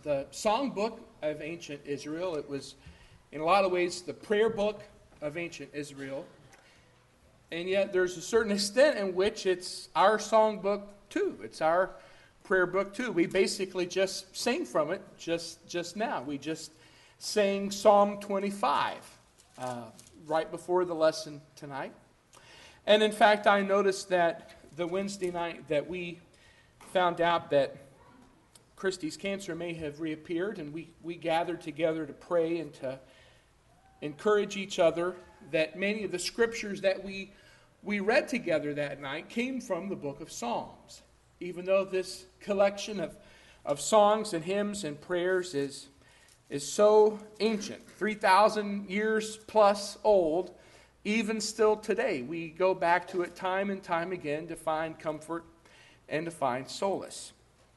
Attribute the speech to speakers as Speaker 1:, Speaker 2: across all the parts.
Speaker 1: the songbook of ancient Israel. It was, in a lot of ways, the prayer book of ancient Israel. And yet there's a certain extent in which it's our songbook too. It's our prayer book too. We basically just sang from it just now. We just sang Psalm 25 right before the lesson tonight. And in fact, I noticed that the Wednesday night that we found out that Christy's cancer may have reappeared, and we gathered together to pray and to encourage each other, that many of the scriptures that we read together that night came from the book of Psalms. Even though this collection of songs and hymns and prayers is so ancient, 3,000 years plus old, even still today, we go back to it time and time again to find comfort and to find solace.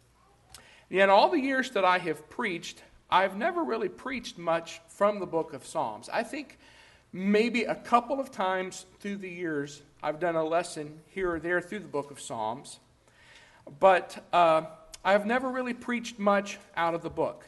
Speaker 1: Yet all the years that I have preached, I've never really preached much from the book of Psalms. I think maybe a couple of times through the years, I've done a lesson here or there through the book of Psalms. But I've never really preached much out of the book.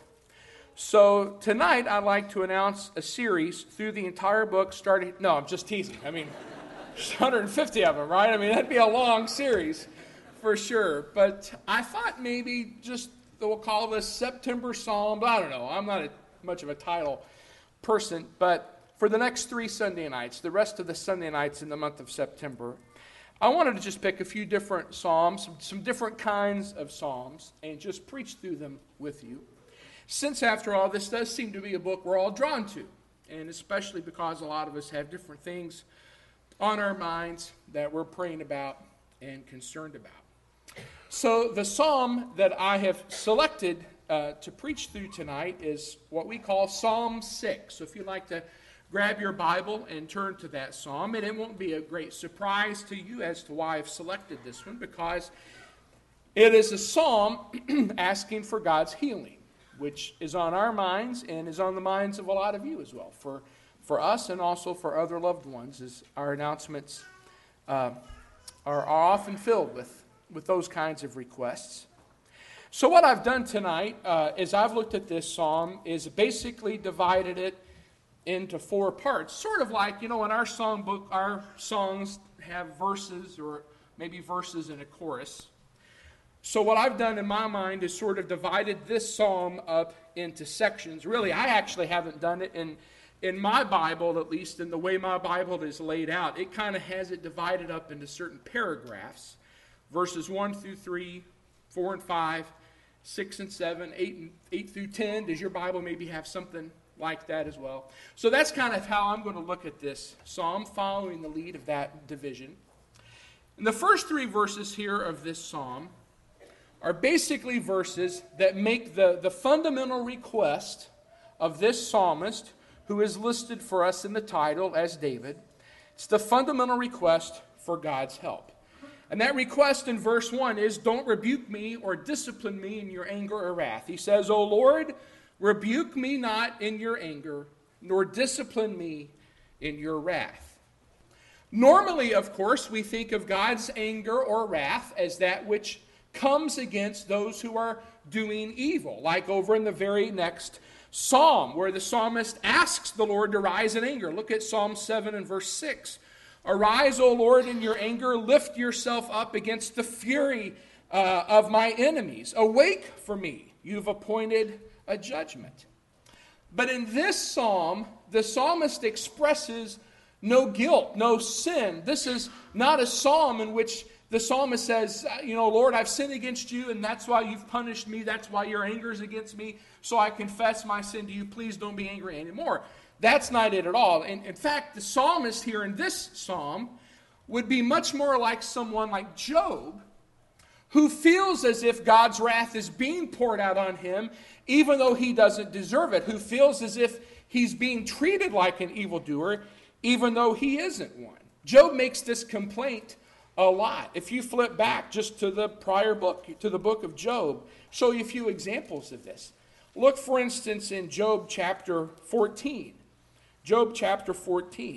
Speaker 1: So tonight, I'd like to announce a series through the entire book starting... No, I'm just teasing. I mean, there's 150 of them, right? I mean, that'd be a long series for sure. But I thought maybe just... we'll call this September Psalm. I don't know. I'm not much of a title person. But for the next 3 Sunday nights, the rest of the Sunday nights in the month of September, I wanted to just pick a few different psalms, some different kinds of psalms, and just preach through them with you. Since, after all, this does seem to be a book we're all drawn to, and especially because a lot of us have different things on our minds that we're praying about and concerned about. So the psalm that I have selected to preach through tonight is what we call Psalm 6. So if you'd like to grab your Bible and turn to that psalm, and it won't be a great surprise to you as to why I've selected this one, because it is a psalm asking for God's healing, which is on our minds and is on the minds of a lot of you as well, for us and also for other loved ones, as our announcements are often filled with those kinds of requests. So what I've done tonight, as I've looked at this psalm, is basically divided it into 4 parts. Sort of like, in our songbook, our songs have verses, or maybe verses and a chorus. So what I've done in my mind is sort of divided this psalm up into sections. Really, I actually haven't done it in my Bible, at least in the way my Bible is laid out. It kind of has it divided up into certain paragraphs. Verses 1 through 3, 4 and 5, 6 and 7, 8 through 10. Does your Bible maybe have something like that as well? So that's kind of how I'm going to look at this psalm, following the lead of that division. And the first 3 verses here of this psalm are basically verses that make the fundamental request of this psalmist, who is listed for us in the title as David. It's the fundamental request for God's help. And that request in verse 1 is, don't rebuke me or discipline me in your anger or wrath. He says, O Lord, rebuke me not in your anger, nor discipline me in your wrath. Normally, of course, we think of God's anger or wrath as that which comes against those who are doing evil, like over in the very next psalm, where the psalmist asks the Lord to rise in anger. Look at Psalm 7 and verse 6. Arise, O Lord, in your anger, lift yourself up against the fury of my enemies. Awake for me, you've appointed a judgment. But in this psalm, the psalmist expresses no guilt, no sin. This is not a psalm in which the psalmist says, Lord, I've sinned against you, and that's why you've punished me. That's why your anger is against me. So I confess my sin to you. Please don't be angry anymore. That's not it at all. And in fact, the psalmist here in this psalm would be much more like someone like Job, who feels as if God's wrath is being poured out on him, even though he doesn't deserve it, who feels as if he's being treated like an evildoer, even though he isn't one. Job makes this complaint a lot. If you flip back just to the prior book, to the book of Job, show you a few examples of this. Look, for instance, in Job chapter 14. Job chapter 14,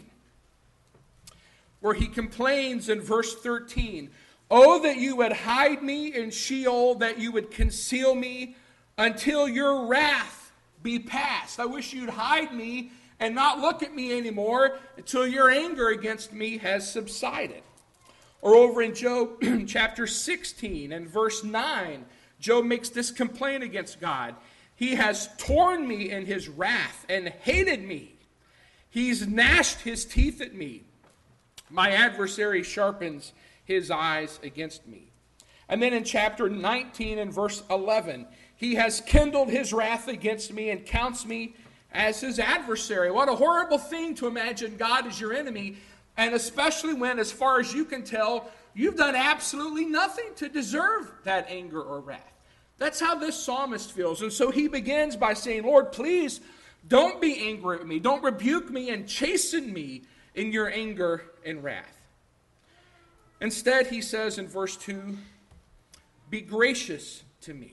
Speaker 1: where he complains in verse 13, Oh, that you would hide me in Sheol, that you would conceal me until your wrath be past. I wish you'd hide me and not look at me anymore until your anger against me has subsided. Or over in Job chapter 16 and verse 9, Job makes this complaint against God. He has torn me in his wrath and hated me. He's gnashed his teeth at me. My adversary sharpens his eyes against me. And then in chapter 19 and verse 11, he has kindled his wrath against me and counts me as his adversary. What a horrible thing to imagine God as your enemy, and especially when, as far as you can tell, you've done absolutely nothing to deserve that anger or wrath. That's how this psalmist feels. And so he begins by saying, Lord, please don't be angry with me. Don't rebuke me and chasten me in your anger and wrath. Instead, he says in verse 2, be gracious to me.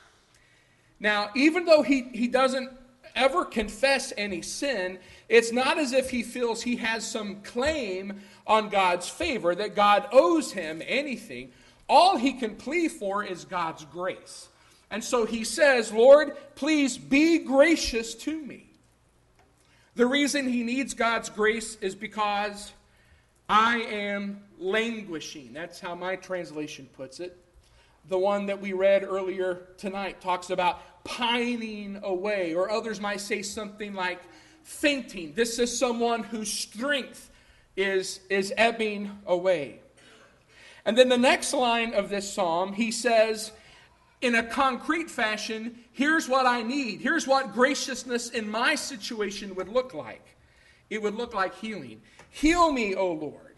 Speaker 1: Now, even though he doesn't ever confess any sin, it's not as if he feels he has some claim on God's favor, that God owes him anything. All he can plead for is God's grace. And so he says, Lord, please be gracious to me. The reason he needs God's grace is because I am languishing. That's how my translation puts it. The one that we read earlier tonight talks about pining away, or others might say something like fainting. This is someone whose strength is ebbing away. And then the next line of this psalm, he says, in a concrete fashion, here's what I need. Here's what graciousness in my situation would look like. It would look like healing. Heal me, O Lord.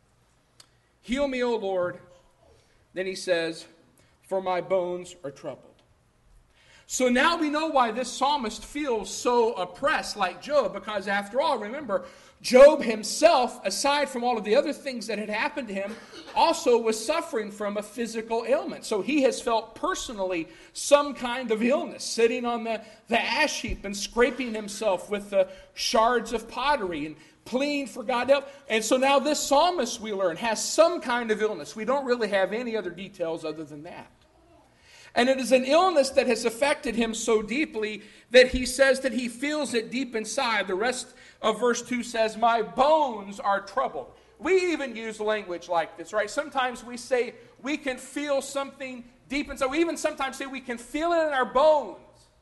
Speaker 1: Heal me, O Lord. Then he says, for my bones are troubled. So now we know why this psalmist feels so oppressed like Job, because after all, remember, Job himself, aside from all of the other things that had happened to him, also was suffering from a physical ailment. So he has felt personally some kind of illness, sitting on the ash heap and scraping himself with the shards of pottery and pleading for God to help. And so now this psalmist, we learn, has some kind of illness. We don't really have any other details other than that. And it is an illness that has affected him so deeply that he says that he feels it deep inside. The rest of verse 2 says, my bones are troubled. We even use language like this, right? Sometimes we say we can feel something deep inside. We even sometimes say we can feel it in our bones.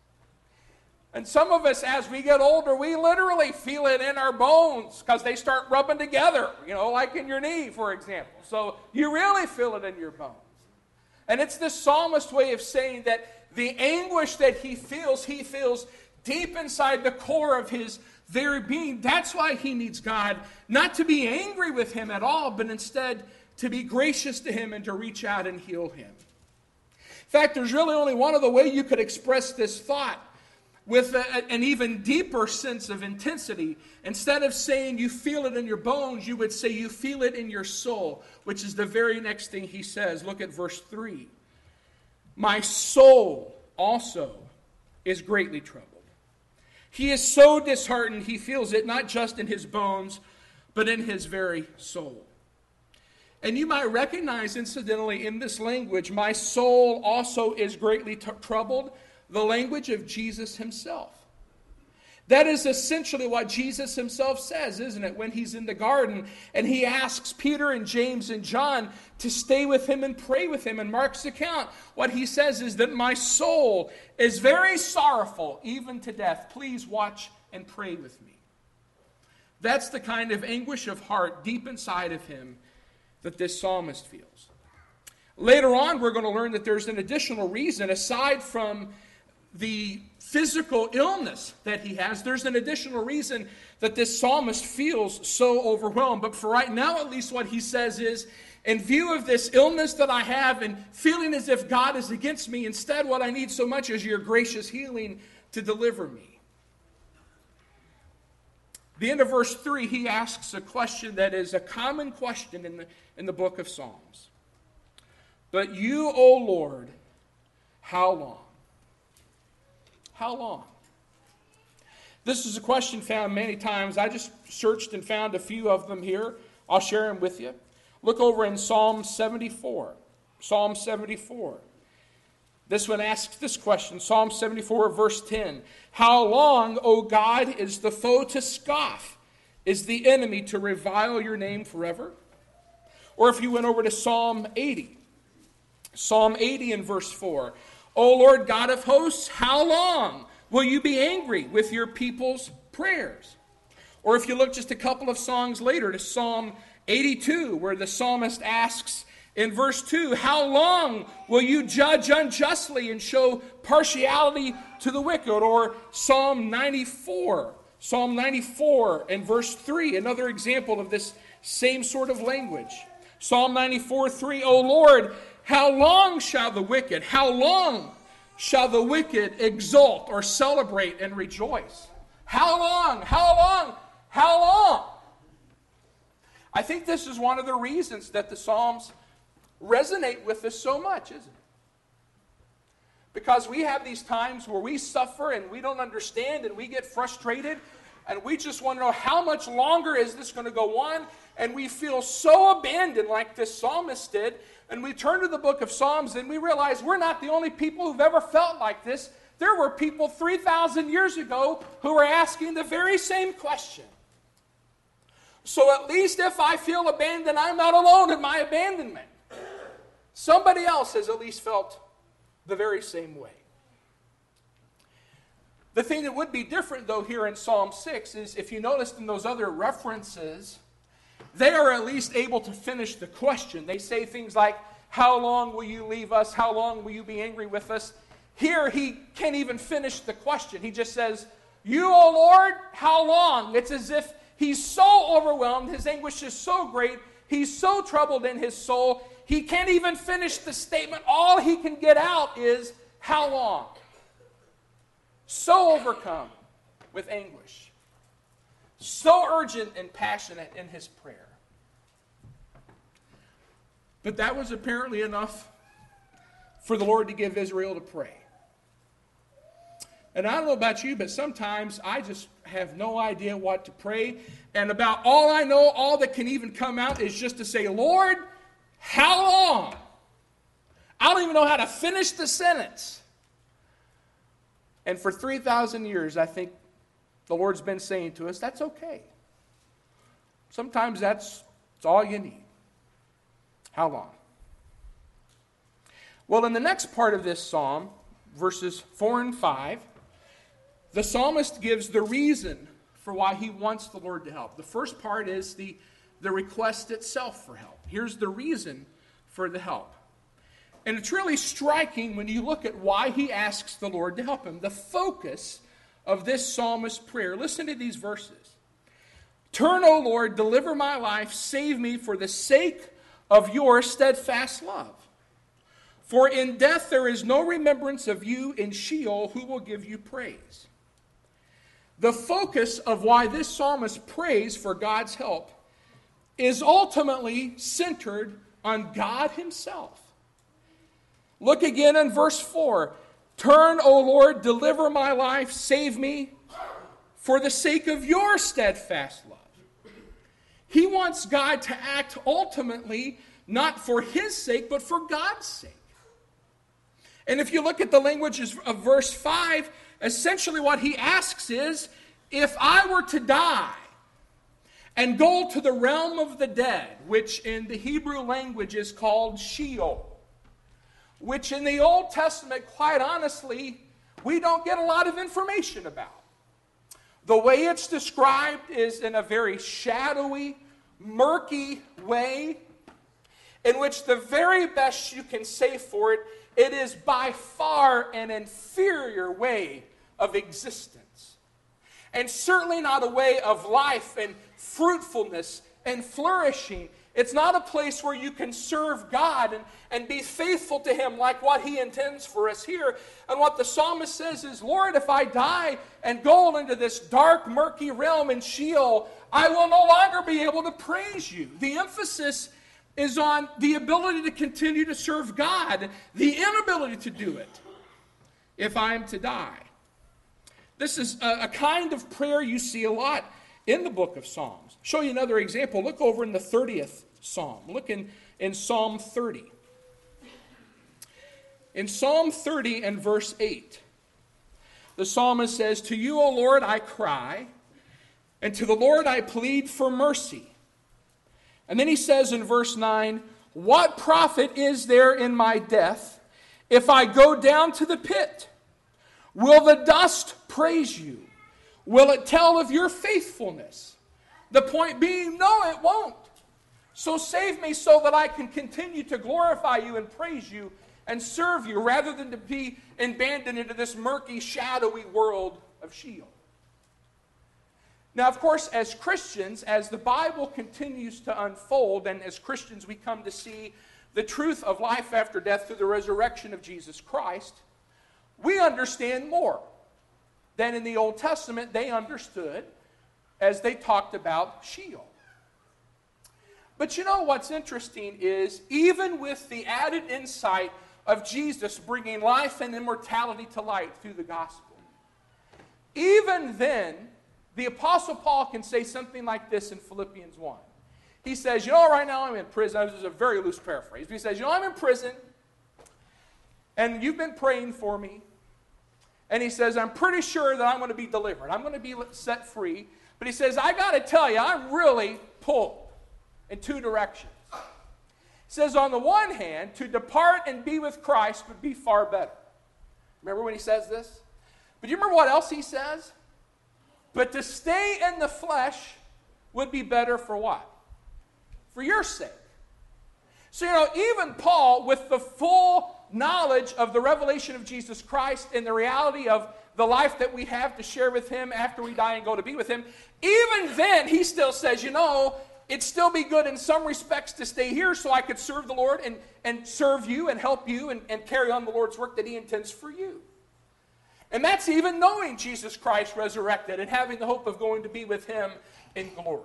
Speaker 1: And some of us, as we get older, we literally feel it in our bones because they start rubbing together, like in your knee, for example. So you really feel it in your bones. And it's this psalmist's way of saying that the anguish that he feels deep inside the core of his very being. That's why he needs God, not to be angry with him at all, but instead to be gracious to him and to reach out and heal him. In fact, there's really only one other way you could express this thought with an even deeper sense of intensity. Instead of saying you feel it in your bones, you would say you feel it in your soul, which is the very next thing he says. Look at verse 3. My soul also is greatly troubled. He is so disheartened, he feels it not just in his bones, but in his very soul. And you might recognize, incidentally, in this language, my soul also is greatly troubled, the language of Jesus himself. That is essentially what Jesus himself says, isn't it? When he's in the garden and he asks Peter and James and John to stay with him and pray with him. In Mark's account, what he says is that my soul is very sorrowful, even to death. Please watch and pray with me. That's the kind of anguish of heart deep inside of him that this psalmist feels. Later on, we're going to learn that there's an additional reason, aside from the physical illness that he has, there's an additional reason that this psalmist feels so overwhelmed. But for right now, at least what he says is, in view of this illness that I have and feeling as if God is against me, instead what I need so much is your gracious healing to deliver me. The end of verse 3, he asks a question that is a common question in the book of Psalms. But you, O Lord, how long? How long? This is a question found many times. I just searched and found a few of them here. I'll share them with you. Look over in Psalm 74. Psalm 74. This one asks this question, Psalm 74, verse 10. How long, O God, is the foe to scoff? Is the enemy to revile your name forever? Or if you went over to Psalm 80. Psalm 80 and verse 4. O Lord God of hosts, how long will you be angry with your people's prayers? Or if you look just a couple of songs later to Psalm 82, where the psalmist asks in verse 2, how long will you judge unjustly and show partiality to the wicked? Or Psalm 94 and verse 3, another example of this same sort of language. Psalm 94, 3, O Lord, how long shall the wicked exult or celebrate and rejoice? How long? I think this is one of the reasons that the Psalms resonate with us so much, isn't it? Because we have these times where we suffer and we don't understand and we get frustrated and we just want to know how much longer is this going to go on, and we feel so abandoned like this psalmist did, and we turn to the book of Psalms and we realize we're not the only people who've ever felt like this. There were people 3,000 years ago who were asking the very same question. So at least if I feel abandoned, I'm not alone in my abandonment. Somebody else has at least felt the very same way. The thing that would be different, though, here in Psalm 6 is, if you noticed in those other references, they are at least able to finish the question. They say things like, how long will you leave us? How long will you be angry with us? Here, he can't even finish the question. He just says, you, O Lord, how long? It's as if he's so overwhelmed. His anguish is so great. He's so troubled in his soul. He can't even finish the statement. All he can get out is, how long? So overcome with anguish. So urgent and passionate in his prayer. But that was apparently enough for the Lord to give Israel to pray. And I don't know about you, but sometimes I just have no idea what to pray. And about all I know, all that can even come out is just to say, Lord, how long? I don't even know how to finish the sentence. And for 3,000 years, I think the Lord's been saying to us, that's okay. Sometimes that's all you need. How long? Well, in the next part of this psalm, verses 4 and 5, the psalmist gives the reason for why he wants the Lord to help. The first part is the request itself for help. Here's the reason for the help. And it's really striking when you look at why he asks the Lord to help him. The focus of this psalmist's prayer. Listen to these verses. Turn, O Lord, deliver my life, save me for the sake of your steadfast love. For in death there is no remembrance of you. In Sheol, who will give you praise? The focus of why this psalmist prays for God's help is ultimately centered on God himself. Look again in verse 4. Turn, O Lord, deliver my life, save me for the sake of your steadfast love. He wants God to act ultimately not for his sake, but for God's sake. And if you look at the language of verse 5, essentially what he asks is, if I were to die and go to the realm of the dead, which in the Hebrew language is called Sheol, which in the Old Testament, quite honestly, we don't get a lot of information about. The way it's described is in a very shadowy, murky way, in which the very best you can say for it, it is by far an inferior way of existence. And certainly not a way of life and fruitfulness and flourishing. It's not a place where you can serve God and be faithful to him like what he intends for us here. And what the psalmist says is, Lord, if I die and go into this dark, murky realm in Sheol, I will no longer be able to praise you. The emphasis is on the ability to continue to serve God, the inability to do it if I am to die. This is a kind of prayer you see a lot in the book of Psalms. Show you another example. Look over in the 30th Psalm. Look in Psalm 30. in Psalm 30 and verse 8, the psalmist says, "To you, O Lord, I cry, and to the Lord I plead for mercy." And then he says in verse 9, "What profit is there in my death if I go down to the pit? Will the dust praise you? Will it tell of your faithfulness?" The point being, no, it won't. So save me so that I can continue to glorify you and praise you and serve you, rather than to be abandoned into this murky, shadowy world of Sheol. Now, of course, as Christians, as the Bible continues to unfold, and as Christians we come to see the truth of life after death through the resurrection of Jesus Christ, we understand more than in the Old Testament they understood as they talked about Sheol. But you know what's interesting is, even with the added insight of Jesus bringing life and immortality to light through the gospel, even then, the Apostle Paul can say something like this in Philippians 1. He says, you know, right now I'm in prison. This is a very loose paraphrase. But he says, you know, I'm in prison, and you've been praying for me. And he says, I'm pretty sure that I'm going to be delivered. I'm going to be set free. But he says, I got to tell you, I'm really pulled in two directions. He says, on the one hand, to depart and be with Christ would be far better. Remember when he says this? But do you remember what else he says? But to stay in the flesh would be better for what? For your sake. So, you know, even Paul, with the full knowledge of the revelation of Jesus Christ and the reality of the life that we have to share with him after we die and go to be with him, even then he still says, you know, it'd still be good in some respects to stay here so I could serve the Lord and serve you and help you and carry on the Lord's work that he intends for you. And that's even knowing Jesus Christ resurrected and having the hope of going to be with him in glory.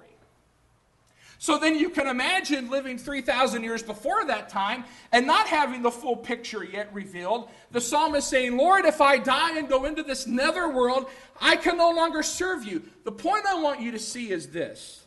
Speaker 1: So then you can imagine living 3,000 years before that time and not having the full picture yet revealed. The psalmist saying, Lord, if I die and go into this nether world, I can no longer serve you. The point I want you to see is this.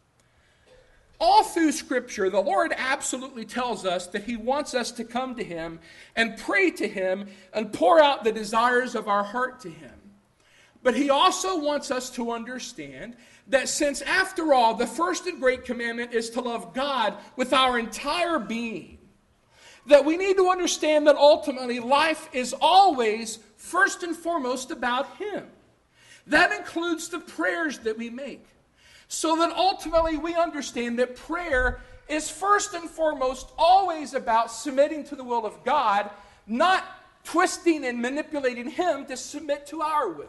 Speaker 1: All through Scripture, the Lord absolutely tells us that he wants us to come to him and pray to him and pour out the desires of our heart to him. But he also wants us to understand that since, after all, the first and great commandment is to love God with our entire being, that we need to understand that ultimately life is always first and foremost about him. That includes the prayers that we make. So that ultimately we understand that prayer is first and foremost always about submitting to the will of God, not twisting and manipulating him to submit to our will.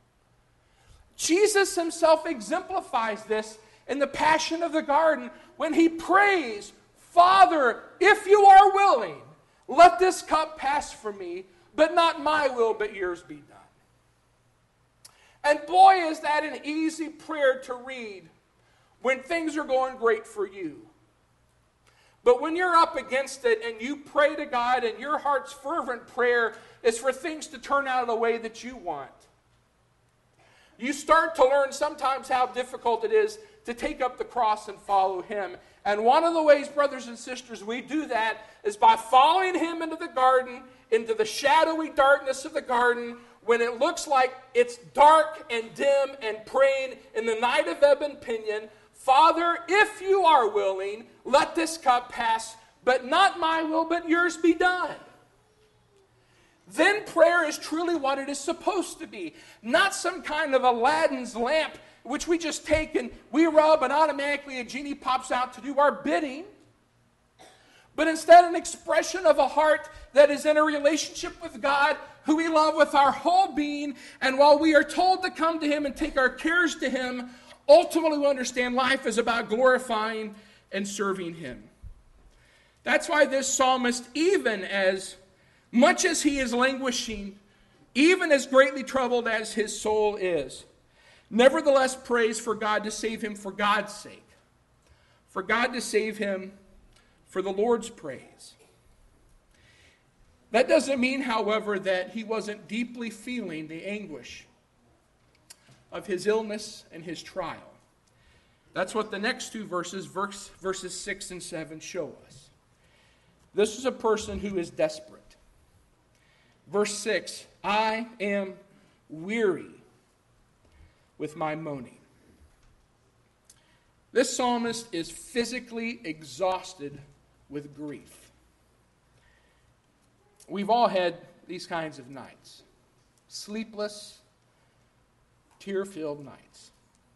Speaker 1: Jesus himself exemplifies this in the Passion of the Garden when he prays, Father, if you are willing, let this cup pass from me, but not my will, but yours be done. And boy, is that an easy prayer to read when things are going great for you. But when you're up against it and you pray to God and your heart's fervent prayer is for things to turn out the way that you want, you start to learn sometimes how difficult it is to take up the cross and follow him. And one of the ways, brothers and sisters, we do that is by following him into the garden, into the shadowy darkness of the garden, when it looks like it's dark and dim, and praying in the night of ebb and pinion, Father, if you are willing, let this cup pass, but not my will, but yours be done. Then prayer is truly what it is supposed to be. Not some kind of Aladdin's lamp, which we just take and we rub and automatically a genie pops out to do our bidding. But instead an expression of a heart that is in a relationship with God, who we love with our whole being. And while we are told to come to him and take our cares to him, ultimately we understand life is about glorifying and serving him. That's why this psalmist, even as much as he is languishing, even as greatly troubled as his soul is, nevertheless prays for God to save him for God's sake. For God to save him for the Lord's praise. That doesn't mean, however, that he wasn't deeply feeling the anguish of his illness and his trial. That's what the next two verses 6 and 7, show us. This is a person who is desperate. Verse 6, I am weary with my moaning. This psalmist is physically exhausted with grief. We've all had these kinds of nights. Sleepless, tear-filled nights.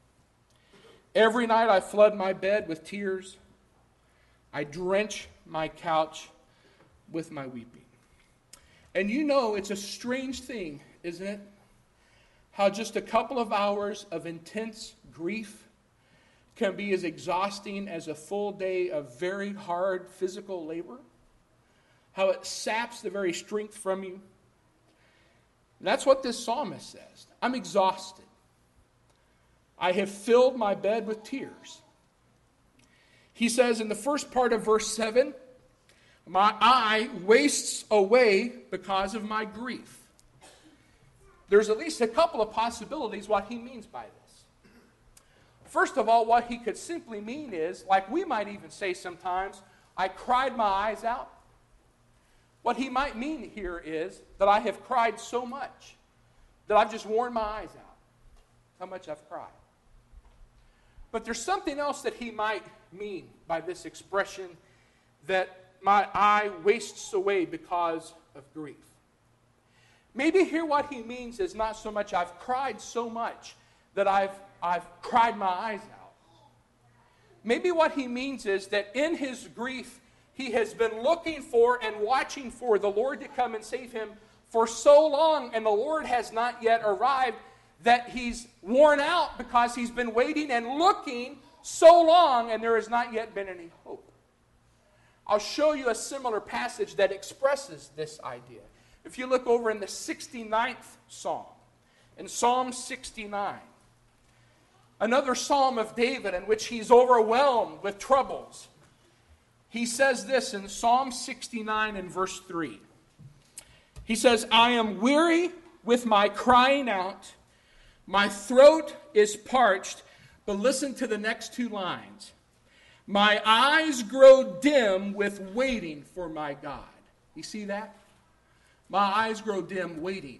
Speaker 1: Every night I flood my bed with tears. I drench my couch with my weeping. And you know, it's a strange thing, isn't it? How just a couple of hours of intense grief can be as exhausting as a full day of very hard physical labor. How it saps the very strength from you. And that's what this psalmist says. I'm exhausted. I have filled my bed with tears. He says in the first part of verse 7, my eye wastes away because of my grief. There's at least a couple of possibilities what he means by this. First of all, what he could simply mean is, like we might even say sometimes, I cried my eyes out. What he might mean here is that I have cried so much that I've just worn my eyes out. How much I've cried. But there's something else that he might mean by this expression, that my eye wastes away because of grief. Maybe here what he means is not so much I've cried so much that I've cried my eyes out. Maybe what he means is that in his grief, he has been looking for and watching for the Lord to come and save him for so long, and the Lord has not yet arrived, that he's worn out because he's been waiting and looking so long, and there has not yet been any hope. I'll show you a similar passage that expresses this idea. If you look over in the 69th Psalm, in Psalm 69, another Psalm of David in which he's overwhelmed with troubles. He says this in Psalm 69 and verse 3. He says, I am weary with my crying out. My throat is parched. But listen to the next two lines. My eyes grow dim with waiting for my God. You see that? My eyes grow dim waiting.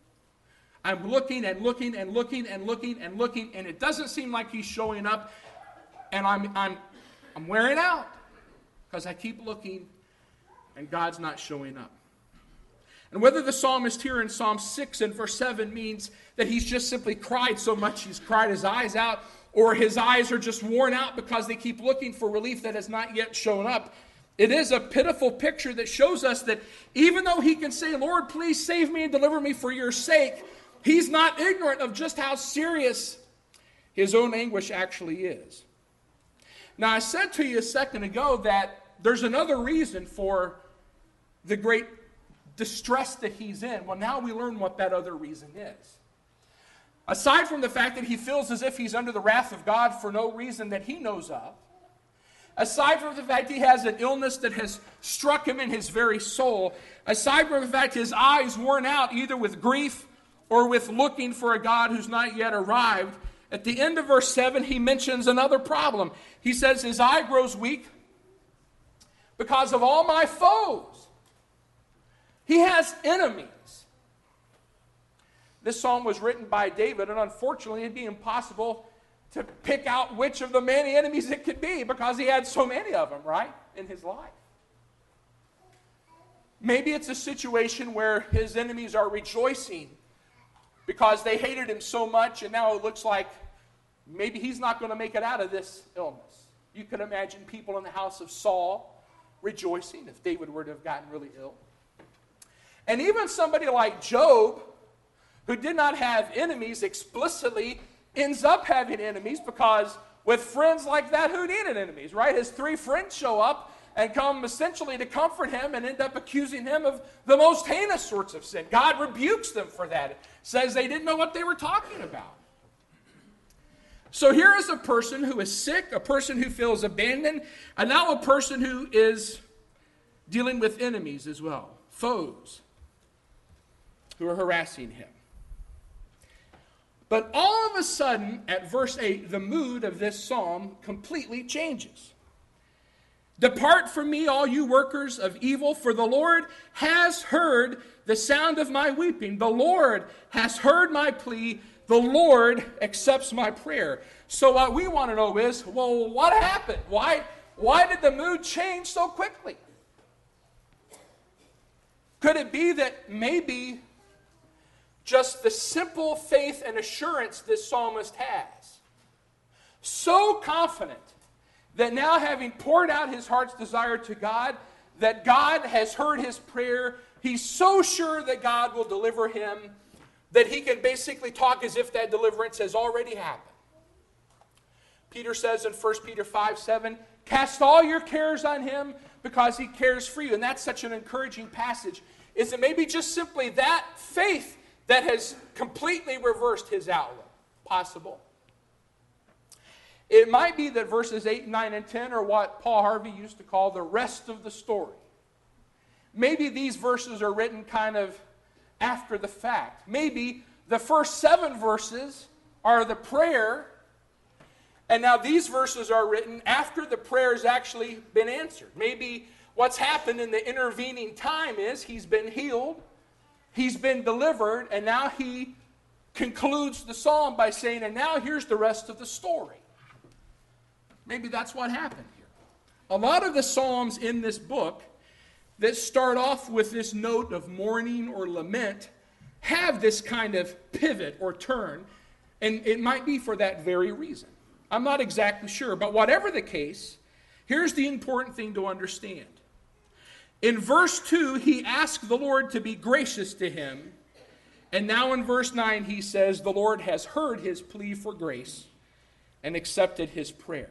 Speaker 1: I'm looking and looking and looking and looking and looking, and it doesn't seem like he's showing up, and I'm wearing out because I keep looking and God's not showing up. And whether the psalmist here in Psalm 6 and verse 7 means that he's just simply cried so much he's cried his eyes out, or his eyes are just worn out because they keep looking for relief that has not yet shown up, it is a pitiful picture that shows us that even though he can say, Lord, please save me and deliver me for your sake, he's not ignorant of just how serious his own anguish actually is. Now, I said to you a second ago that there's another reason for the great distress that he's in. Well, now we learn what that other reason is. Aside from the fact that he feels as if he's under the wrath of God for no reason that he knows of, aside from the fact he has an illness that has struck him in his very soul, aside from the fact his eyes worn out either with grief or with looking for a God who's not yet arrived, at the end of verse 7 he mentions another problem. He says his eye grows weak because of all my foes. He has enemies. This psalm was written by David, and unfortunately it'd be impossible to pick out which of the many enemies it could be because he had so many of them, right, in his life. Maybe it's a situation where his enemies are rejoicing because they hated him so much, and now it looks like maybe he's not going to make it out of this illness. You could imagine people in the house of Saul rejoicing if David were to have gotten really ill. And even somebody like Job, who did not have enemies explicitly, ends up having enemies because with friends like that, who needed enemies, right? His three friends show up and come essentially to comfort him and end up accusing him of the most heinous sorts of sin. God rebukes them for that. It says they didn't know what they were talking about. So here is a person who is sick, a person who feels abandoned, and now a person who is dealing with enemies as well, foes who are harassing him. But all of a sudden, at verse 8, the mood of this psalm completely changes. Depart from me, all you workers of evil, for the Lord has heard the sound of my weeping. The Lord has heard my plea. The Lord accepts my prayer. So what we want to know is, well, what happened? Why did the mood change so quickly? Could it be that maybe just the simple faith and assurance this psalmist has, so confident that now, having poured out his heart's desire to God, that God has heard his prayer, he's so sure that God will deliver him that he can basically talk as if that deliverance has already happened. Peter says in 1 Peter 5:7, cast all your cares on him because he cares for you. And that's such an encouraging passage. Is it maybe just simply that faith that has completely reversed his outlook? Possible. It might be that verses 8, 9, and 10 are what Paul Harvey used to call the rest of the story. Maybe these verses are written kind of after the fact. Maybe the first 7 verses are the prayer, and now these verses are written after the prayer has actually been answered. Maybe what's happened in the intervening time is he's been healed, he's been delivered, and now he concludes the psalm by saying, and now here's the rest of the story. Maybe that's what happened here. A lot of the psalms in this book that start off with this note of mourning or lament have this kind of pivot or turn, and it might be for that very reason. I'm not exactly sure, but whatever the case, here's the important thing to understand. In verse 2, he asked the Lord to be gracious to him, and now in verse 9, he says the Lord has heard his plea for grace and accepted his prayer.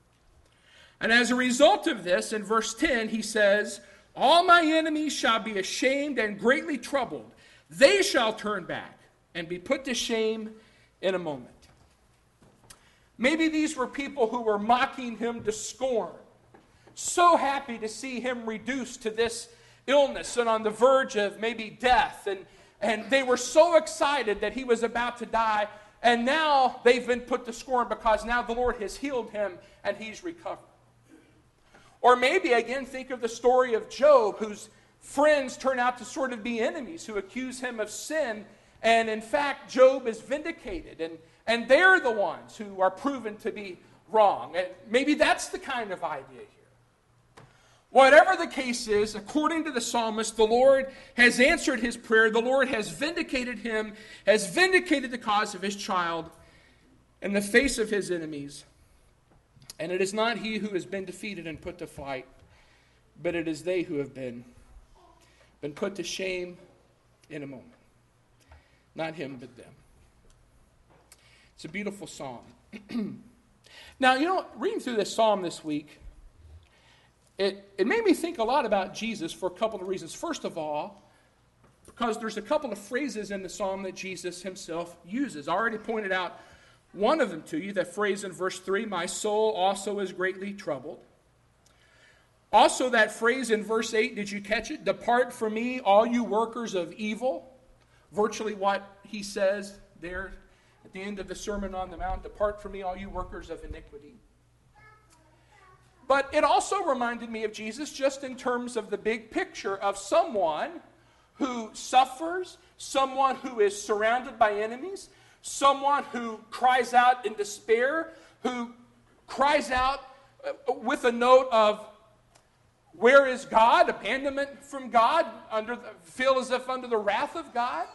Speaker 1: And as a result of this, in verse 10, he says, all my enemies shall be ashamed and greatly troubled. They shall turn back and be put to shame in a moment. Maybe these were people who were mocking him to scorn, so happy to see him reduced to this illness and on the verge of maybe death. And they were so excited that he was about to die, and now they've been put to scorn because now the Lord has healed him and he's recovered. Or maybe, again, think of the story of Job, whose friends turn out to sort of be enemies who accuse him of sin. And in fact, Job is vindicated. And they're the ones who are proven to be wrong. And maybe that's the kind of idea here. Whatever the case is, according to the psalmist, the Lord has answered his prayer. The Lord has vindicated him, has vindicated the cause of his child in the face of his enemies. And it is not he who has been defeated and put to flight, but it is they who have been put to shame in a moment. Not him, but them. It's a beautiful psalm. Now, reading through this psalm this week, it made me think a lot about Jesus for a couple of reasons. First of all, because there's a couple of phrases in the psalm that Jesus himself uses. I already pointed out one of them to you, that phrase in verse 3, my soul also is greatly troubled. Also that phrase in verse 8, did you catch it? Depart from me, all you workers of evil. Virtually what he says there at the end of the Sermon on the Mount, depart from me, all you workers of iniquity. But it also reminded me of Jesus just in terms of the big picture of someone who suffers, someone who is surrounded by enemies, someone who cries out in despair, who cries out with a note of, where is God? Abandonment from God, feel as if under the wrath of God,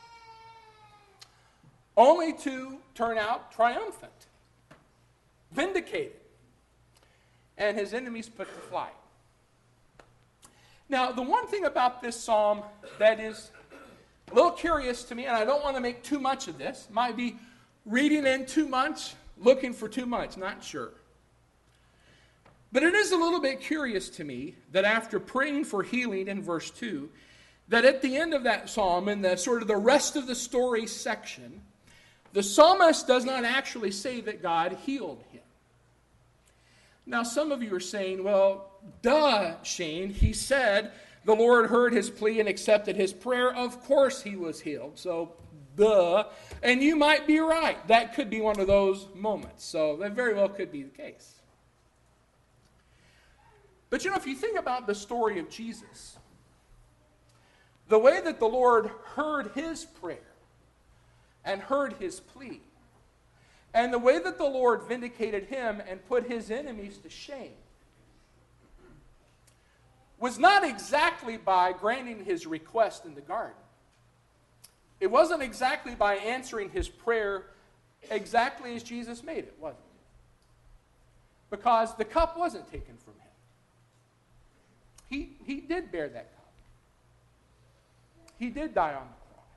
Speaker 1: only to turn out triumphant, vindicated, and his enemies put to flight. Now, the one thing about this psalm that is a little curious to me, and I don't want to make too much of this, might be reading in too much, looking for too much, not sure. But it is a little bit curious to me that after praying for healing in verse 2, that at the end of that psalm, in the sort of the rest of the story section, the psalmist does not actually say that God healed him. Now, some of you are saying, well, duh, Shane, he said the Lord heard his plea and accepted his prayer. Of course he was healed. So, duh. And you might be right. That could be one of those moments. So, that very well could be the case. But if you think about the story of Jesus, the way that the Lord heard his prayer and heard his plea, and the way that the Lord vindicated him and put his enemies to shame, was not exactly by granting his request in the garden. It wasn't exactly by answering his prayer exactly as Jesus made it, was it? Because the cup wasn't taken from him. He did bear that cup. He did die on the cross.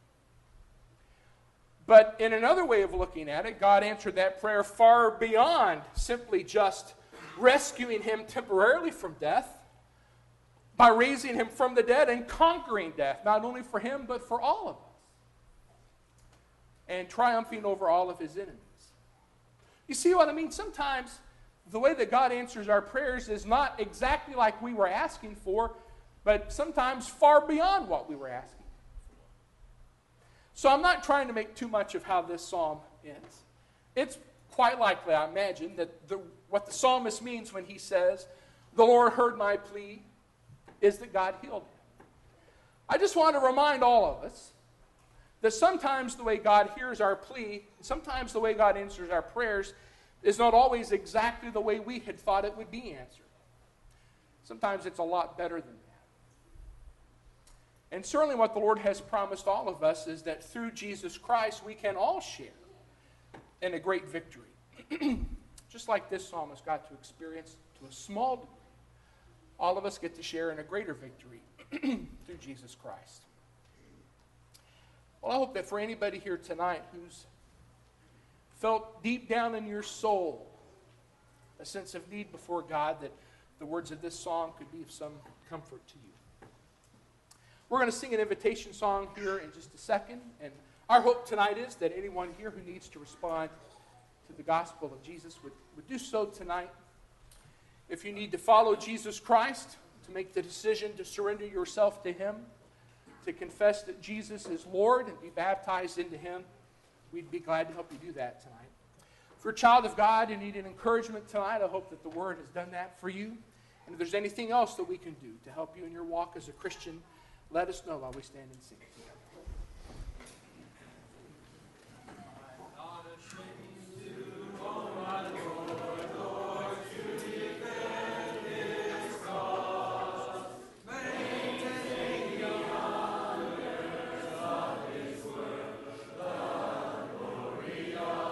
Speaker 1: But in another way of looking at it, God answered that prayer far beyond simply just rescuing him temporarily from death, by raising him from the dead and conquering death, not only for him, but for all of us, and triumphing over all of his enemies. You see what I mean? Sometimes the way that God answers our prayers is not exactly like we were asking for, but sometimes far beyond what we were asking for. So I'm not trying to make too much of how this psalm ends. It's quite likely, I imagine, that what the psalmist means when he says, "The Lord heard my plea," is that God healed him. I just want to remind all of us that sometimes the way God hears our plea, sometimes the way God answers our prayers, is not always exactly the way we had thought it would be answered. Sometimes it's a lot better than that. And certainly what the Lord has promised all of us is that through Jesus Christ we can all share in a great victory. Just like this psalmist got to experience to a small degree, all of us get to share in a greater victory through Jesus Christ. Well, I hope that for anybody here tonight who's felt deep down in your soul a sense of need before God, that the words of this song could be of some comfort to you. We're going to sing an invitation song here in just a second, and our hope tonight is that anyone here who needs to respond to the gospel of Jesus would do so tonight. If you need to follow Jesus Christ, to make the decision to surrender yourself to him, to confess that Jesus is Lord and be baptized into him, we'd be glad to help you do that tonight. If you're a child of God and need an encouragement tonight, I hope that the Word has done that for you. And if there's anything else that we can do to help you in your walk as a Christian, let us know while we stand and sing together.
Speaker 2: Gloria